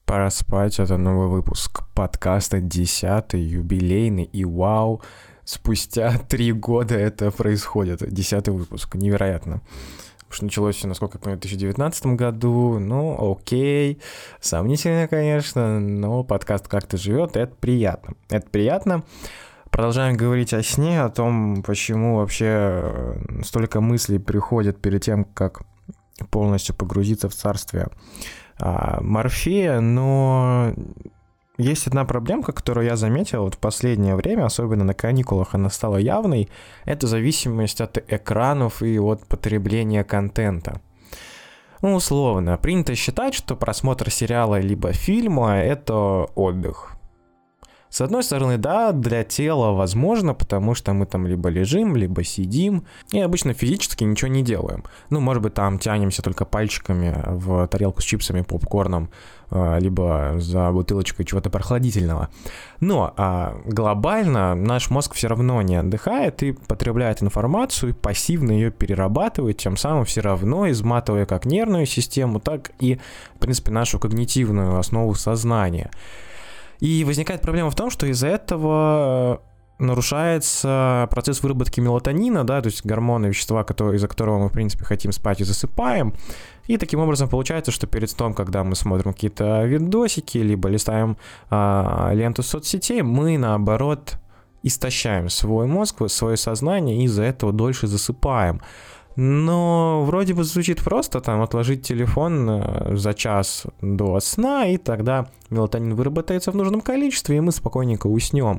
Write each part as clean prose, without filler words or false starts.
Пора спать, это новый выпуск подкаста, 10-й, юбилейный, и вау, спустя 3 года это происходит, 10-й выпуск, невероятно. Потому что началось все, насколько я понимаю, в 2019 году, ну окей, сомнительно, конечно, но подкаст как-то живет, это приятно, Продолжаем говорить о сне, о том, почему вообще столько мыслей приходит перед тем, как полностью погрузиться в царствие Морфея, но есть одна проблемка, которую я заметил вот в последнее время, особенно на каникулах она стала явной, это зависимость от экранов и от потребления контента. Ну, условно, принято считать, что просмотр сериала либо фильма — это отдых. С одной стороны, да, для тела возможно, потому что мы там либо лежим, либо сидим, и обычно физически ничего не делаем. Ну, может быть, там тянемся только пальчиками в тарелку с чипсами, попкорном, либо за бутылочкой чего-то прохладительного. Но глобально наш мозг все равно не отдыхает и потребляет информацию, и пассивно ее перерабатывает, тем самым все равно изматывая как нервную систему, так и, в принципе, нашу когнитивную основу сознания. И возникает проблема в том, что из-за этого нарушается процесс выработки мелатонина, да, то есть гормона, вещества, из-за которого мы, в принципе, хотим спать и засыпаем. И таким образом получается, что перед сном, когда мы смотрим какие-то видосики, либо листаем ленту соцсетей, мы, наоборот, истощаем свой мозг, свое сознание, и из-за этого дольше засыпаем. Но вроде бы звучит просто, там, отложить телефон за час до сна, и тогда мелатонин выработается в нужном количестве, и мы спокойненько уснем.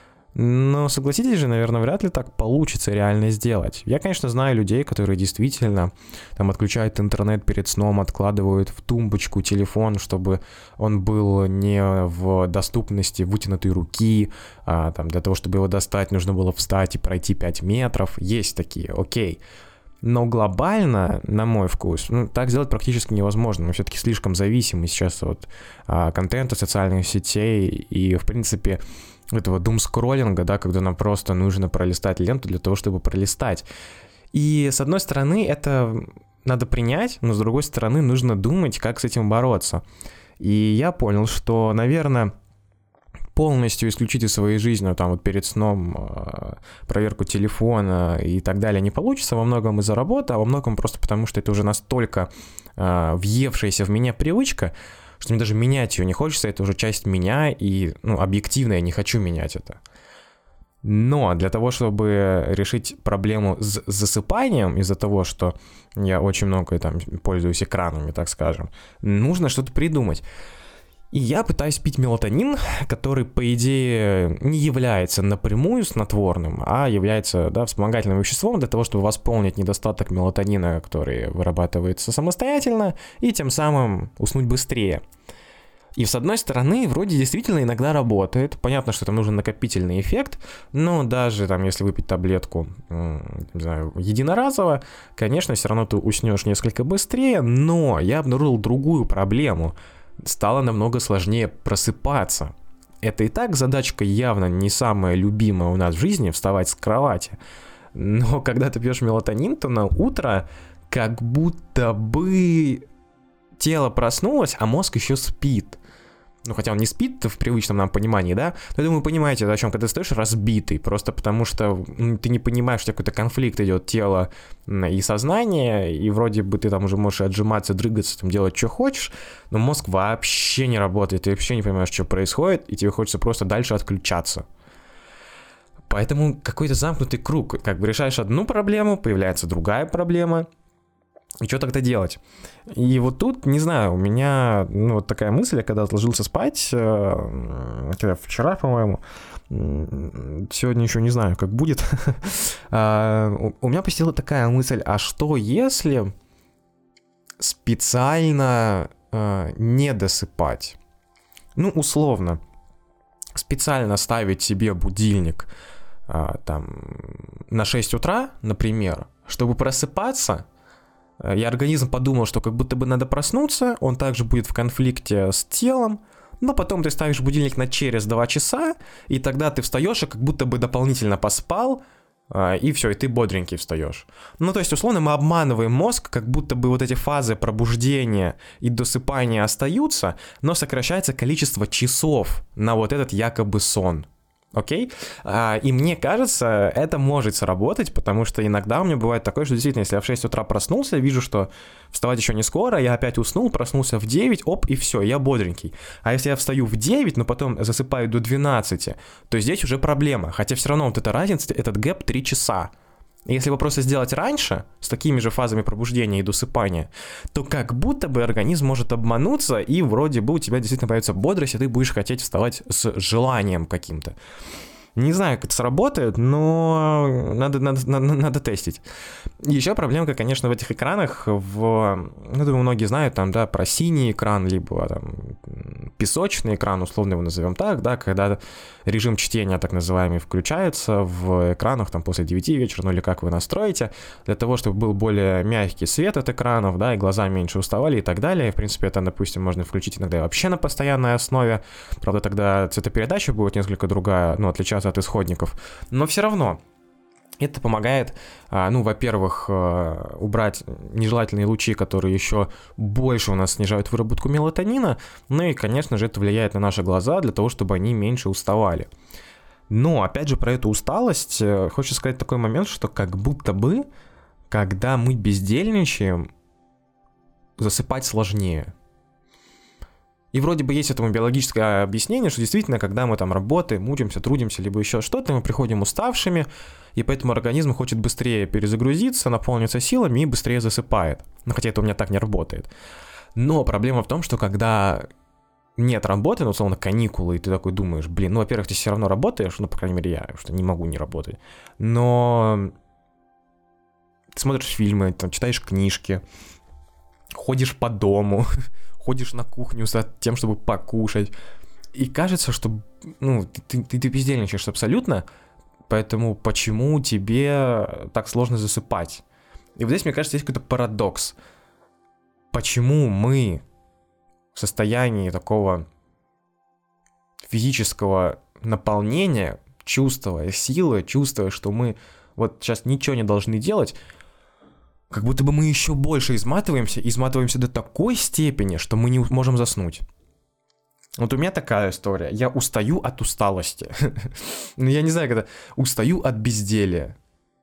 Но согласитесь же, наверное, вряд ли так получится реально сделать. Я, конечно, знаю людей, которые действительно там отключают интернет перед сном, откладывают в тумбочку телефон, чтобы он был не в доступности вытянутой руки, там, для того, чтобы его достать, нужно было встать и пройти 5 метров. Есть такие, окей. Но глобально, на мой вкус, так сделать практически невозможно. Мы все-таки слишком зависимы сейчас от контента, социальных сетей и, в принципе, этого думскроллинга, да, когда нам просто нужно пролистать ленту для того, чтобы пролистать. И, с одной стороны, это надо принять, но, с другой стороны, нужно думать, как с этим бороться. И я понял, что, наверное, полностью исключить из своей жизни, там вот перед сном проверку телефона и так далее не получится, во многом из-за работы, а во многом просто потому, что это уже настолько въевшаяся в меня привычка, что мне даже менять ее не хочется, это уже часть меня, и объективно я не хочу менять это. Но для того, чтобы решить проблему с засыпанием, из-за того, что я очень много там пользуюсь экранами, так скажем, нужно что-то придумать. И я пытаюсь пить мелатонин, который, по идее, не является напрямую снотворным, а является, да, вспомогательным веществом для того, чтобы восполнить недостаток мелатонина, который вырабатывается самостоятельно, и тем самым уснуть быстрее. И с одной стороны, вроде действительно иногда работает. Понятно, что там нужен накопительный эффект, но даже там, если выпить таблетку, не знаю, единоразово, конечно, все равно ты уснешь несколько быстрее, но я обнаружил другую проблему. Стало намного сложнее просыпаться. Это и так задачка явно не самая любимая у нас в жизни — вставать с кровати. Но когда ты пьешь мелатонин, то на утро как будто бы тело проснулось, а мозг еще спит. Ну, хотя он не спит в привычном нам понимании, да? Но я думаю, вы понимаете, о чем, когда ты стоишь разбитый, просто потому что ты не понимаешь, что какой-то конфликт идет тело и сознание, и вроде бы ты там уже можешь отжиматься, дрыгаться, там, делать, что хочешь, но мозг вообще не работает, ты вообще не понимаешь, что происходит, и тебе хочется просто дальше отключаться. Поэтому какой-то замкнутый круг, как бы решаешь одну проблему, появляется другая проблема. И что тогда делать? И вот тут, не знаю, у меня вот такая мысль, я когда отложился спать, вчера, по-моему, сегодня еще не знаю, как будет, у меня посетила такая мысль: а что если специально не досыпать? Ну, условно, специально ставить себе будильник там на 6 утра, например, чтобы просыпаться. И организм подумал, что как будто бы надо проснуться, он также будет в конфликте с телом, но потом ты ставишь будильник на через 2 часа, и тогда ты встаешь и как будто бы дополнительно поспал, и все, и ты бодренький встаешь. Ну, то есть, условно, мы обманываем мозг, как будто бы вот эти фазы пробуждения и досыпания остаются, но сокращается количество часов на вот этот якобы сон. Окей? И мне кажется, это может сработать, потому что иногда у меня бывает такое, что действительно, если я в 6 утра проснулся, вижу, что вставать еще не скоро, я опять уснул, проснулся в 9, оп, и все, я бодренький. А если я встаю в 9, но потом засыпаю до 12, то здесь уже проблема. Хотя все равно вот эта разница, этот гэп 3 часа. Если его просто сделать раньше, с такими же фазами пробуждения и досыпания, то как будто бы организм может обмануться, и вроде бы у тебя действительно появится бодрость, и ты будешь хотеть вставать с желанием каким-то. Не знаю, как это сработает, но надо тестить. Еще проблемка, конечно, в этих экранах, думаю, многие знают там, да, про синий экран, либо там песочный экран, условно его назовем так, да, когда режим чтения, так называемый, включается в экранах там после 9 вечера, ну или как вы настроите, для того, чтобы был более мягкий свет от экранов, да, и глаза меньше уставали и так далее. В принципе, это, допустим, можно включить иногда вообще на постоянной основе, правда, тогда цветопередача будет несколько другая, ну, отличаться от исходников, но все равно это помогает, во-первых, убрать нежелательные лучи, которые еще больше у нас снижают выработку мелатонина, ну и, конечно же, это влияет на наши глаза для того, чтобы они меньше уставали. Но, опять же, про эту усталость хочется сказать такой момент, что как будто бы, когда мы бездельничаем, засыпать сложнее. И вроде бы есть этому биологическое объяснение, что действительно, когда мы там работаем, мучаемся, трудимся, либо еще что-то, мы приходим уставшими, и поэтому организм хочет быстрее перезагрузиться, наполниться силами и быстрее засыпает. Ну, хотя это у меня так не работает. Но проблема в том, что когда нет работы, ну, условно, каникулы, и ты такой думаешь, во-первых, ты все равно работаешь, ну, по крайней мере, я, что не могу не работать, но ты смотришь фильмы, там, читаешь книжки, ходишь по дому, ходишь на кухню за тем, чтобы покушать. И кажется, что ты бездельничаешь абсолютно, поэтому почему тебе так сложно засыпать? И вот здесь, мне кажется, есть какой-то парадокс. Почему мы в состоянии такого физического наполнения, чувствуя силы, чувствуя, что мы вот сейчас ничего не должны делать, как будто бы мы еще больше изматываемся до такой степени, что мы не можем заснуть. Вот у меня такая история. Я устаю от усталости. Ну, я не знаю, когда устаю от безделия.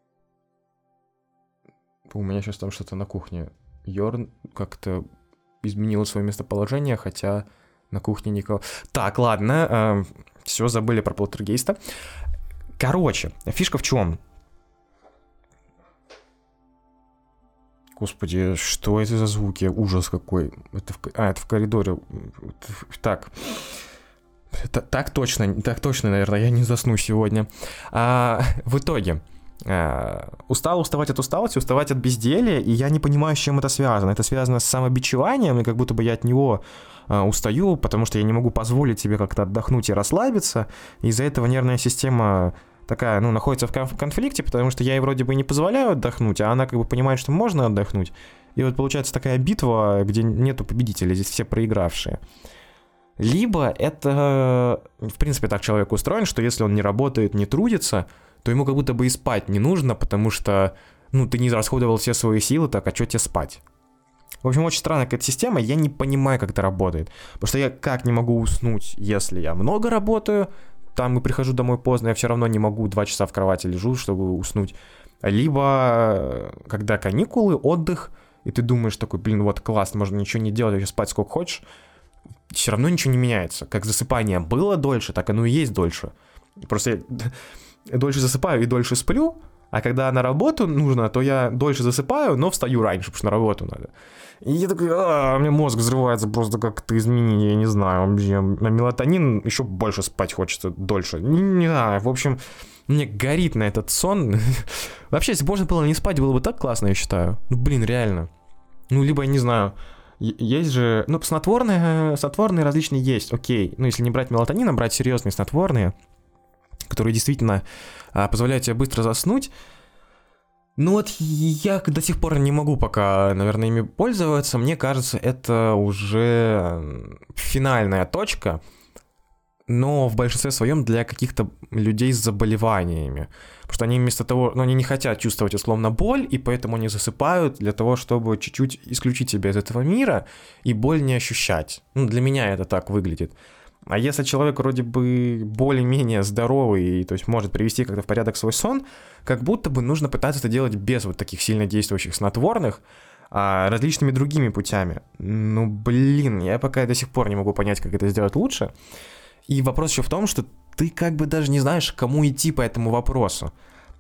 У меня сейчас там что-то на кухне. Йорн как-то изменил свое местоположение, хотя на кухне никого... Так, ладно. Все, забыли про полтергейста. Короче, фишка в чем? Господи, что это за звуки? Ужас какой. Это в коридоре. Так. Так точно, наверное, я не засну сегодня. В итоге, устал уставать от усталости, уставать от безделия, и я не понимаю, с чем это связано. Это связано с самобичеванием, и как будто бы я от него устаю, потому что я не могу позволить себе как-то отдохнуть и расслабиться. Из-за этого нервная система... такая, находится в конфликте, потому что я ей вроде бы не позволяю отдохнуть, а она как бы понимает, что можно отдохнуть. И вот получается такая битва, где нету победителя, здесь все проигравшие. Либо это, в принципе, так человек устроен, что если он не работает, не трудится, то ему как будто бы и спать не нужно, потому что, ты не расходовал все свои силы, так, а что тебе спать? В общем, очень странная какая-то система, я не понимаю, как это работает. Потому что я как не могу уснуть, если я много работаю, там и прихожу домой поздно, я все равно не могу, 2 часа в кровати лежу, чтобы уснуть. Либо, когда каникулы, отдых, и ты думаешь такой, вот классно, можно ничего не делать, вообще спать сколько хочешь, все равно ничего не меняется. Как засыпание было дольше, так оно и есть дольше. Просто я дольше засыпаю и дольше сплю, а когда на работу нужно, то я дольше засыпаю, но встаю раньше, потому что на работу надо. И я такой, у меня мозг взрывается просто как-то изменение, я не знаю, вообще. На мелатонин еще больше спать хочется, дольше. Не знаю, в общем, мне горит на этот сон. Вообще, если бы можно было не спать, было бы так классно, я считаю. Реально. Либо, я не знаю, есть же, снотворные различные есть, окей. Если не брать мелатонин, а брать серьезные снотворные, которые действительно позволяют тебе быстро заснуть. Я до сих пор не могу пока, наверное, ими пользоваться. Мне кажется, это уже финальная точка. но в большинстве своем для каких-то людей с заболеваниями. Потому что они вместо того, они не хотят чувствовать условно боль, и поэтому они засыпают для того, чтобы чуть-чуть исключить себя из этого мира и боль не ощущать. Для меня это так выглядит. А если человек вроде бы более-менее здоровый, то есть может привести как-то в порядок свой сон, как будто бы нужно пытаться это делать без вот таких сильно действующих снотворных, а различными другими путями. Я пока до сих пор не могу понять, как это сделать лучше. И вопрос еще в том, что ты как бы даже не знаешь, к кому идти по этому вопросу.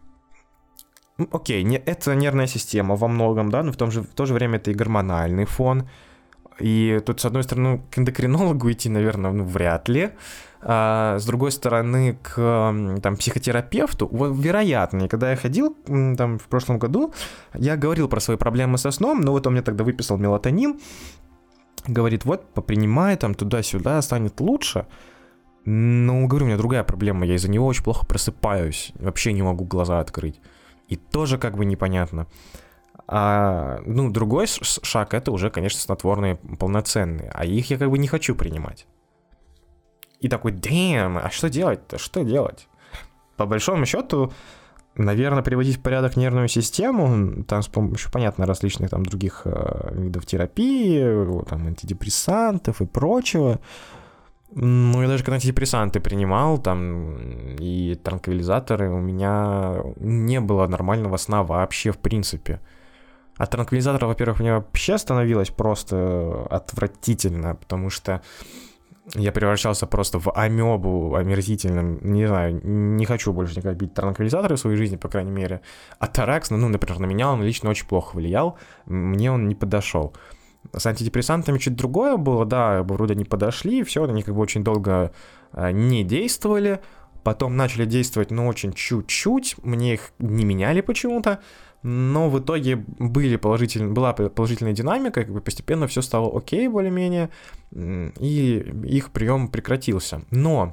Окей, это нервная система во многом, да, но в то же время это и гормональный фон. И тут, с одной стороны, к эндокринологу идти, наверное, вряд ли. А с другой стороны, к психотерапевту, вероятно. И когда я ходил в прошлом году, я говорил про свои проблемы со сном, но вот он мне тогда выписал мелатонин. Говорит, вот, попринимай туда-сюда, станет лучше. Говорю, у меня другая проблема, я из-за него очень плохо просыпаюсь, вообще не могу глаза открыть. И тоже как бы непонятно. Другой шаг — это уже, конечно, снотворные полноценные, а их я как бы не хочу принимать. И такой, а что делать-то, что делать? По большому счету, наверное, приводить в порядок нервную систему, с помощью, понятно, различных других видов терапии, антидепрессантов и прочего. Я даже когда антидепрессанты принимал, и транквилизаторы, у меня не было нормального сна вообще в принципе. От транквилизаторов, во-первых, мне вообще становилось просто отвратительно, потому что я превращался просто в амебу омерзительным. Не знаю, не хочу больше никогда пить транквилизаторы в своей жизни, по крайней мере. А Торакс, например, на меня он лично очень плохо влиял, мне он не подошел. С антидепрессантами чуть другое было, да, вроде не подошли, все, они как бы очень долго не действовали, потом начали действовать, но очень чуть-чуть, мне их не меняли почему-то, но в итоге была положительная динамика, как бы постепенно все стало окей более-менее, и их прием прекратился. Но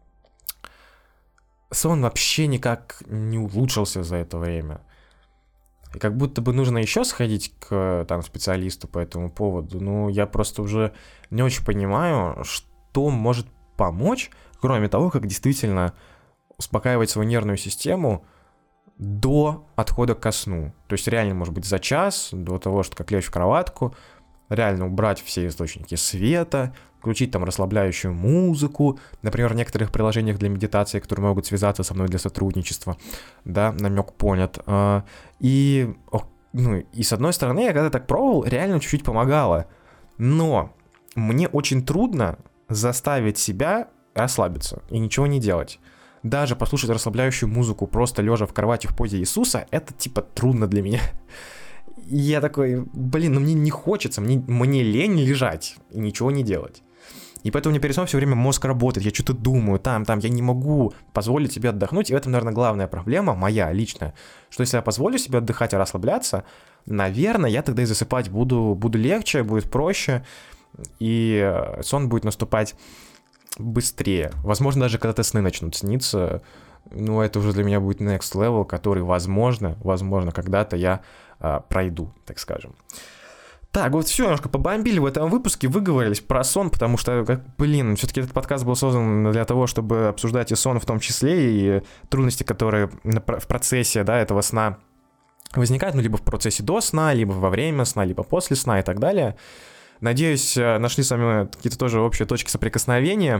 сон вообще никак не улучшился за это время. И как будто бы нужно еще сходить к специалисту по этому поводу. Я просто уже не очень понимаю, что может помочь, кроме того, как действительно успокаивать свою нервную систему до отхода ко сну. То есть реально, может быть, за час до того, что как лечь в кроватку, реально убрать все источники света, включить расслабляющую музыку, например, в некоторых приложениях для медитации, которые могут связаться со мной для сотрудничества, да, намек понят. И с одной стороны, я когда так пробовал, реально чуть-чуть помогало, но мне очень трудно заставить себя расслабиться и ничего не делать. Даже послушать расслабляющую музыку, просто лежа в кровати в позе Иисуса, это трудно для меня. И я такой, мне не хочется, мне лень лежать и ничего не делать. И поэтому мне перед сном все время мозг работает, я что-то думаю, я не могу позволить себе отдохнуть, и в этом, наверное, главная проблема моя личная, что если я позволю себе отдыхать и расслабляться, наверное, я тогда и засыпать буду легче, будет проще, и сон будет наступать быстрее. Возможно, даже когда-то сны начнут сниться, это уже для меня будет next level, который, возможно, когда-то я пройду, так скажем. Так, вот все, немножко побомбили в этом выпуске, выговорились про сон, потому что, все-таки этот подкаст был создан для того, чтобы обсуждать и сон в том числе, и трудности, которые в процессе, этого сна возникают, либо в процессе до сна, либо во время сна, либо после сна и так далее. Надеюсь, нашли с вами какие-то тоже общие точки соприкосновения,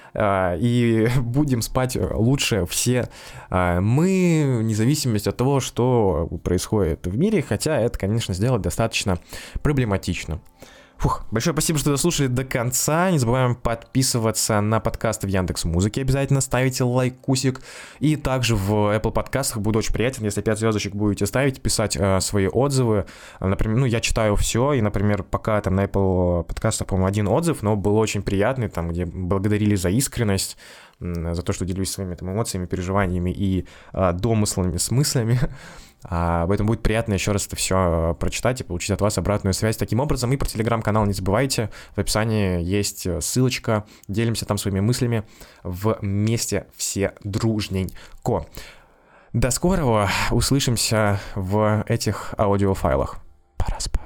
и будем спать лучше все мы, вне зависимости от того, что происходит в мире, хотя это, конечно, сделать достаточно проблематично. Большое спасибо, что дослушали до конца. Не забываем подписываться на подкасты в Яндекс.Музыке. Обязательно ставите лайкусик. И также в Apple подкастах буду очень приятен, если 5 звездочек будете ставить, писать свои отзывы. Например, я читаю все, и, например, пока на Apple подкастах, по-моему, 1 отзыв, но был очень приятный, где благодарили за искренность, за то, что делюсь своими эмоциями, переживаниями и домыслами, смыслами. Поэтому будет приятно еще раз это все прочитать и получить от вас обратную связь таким образом. И про телеграм-канал не забывайте, в описании есть ссылочка, делимся там своими мыслями вместе все дружненько. До скорого, услышимся в этих аудиофайлах. Пора спать.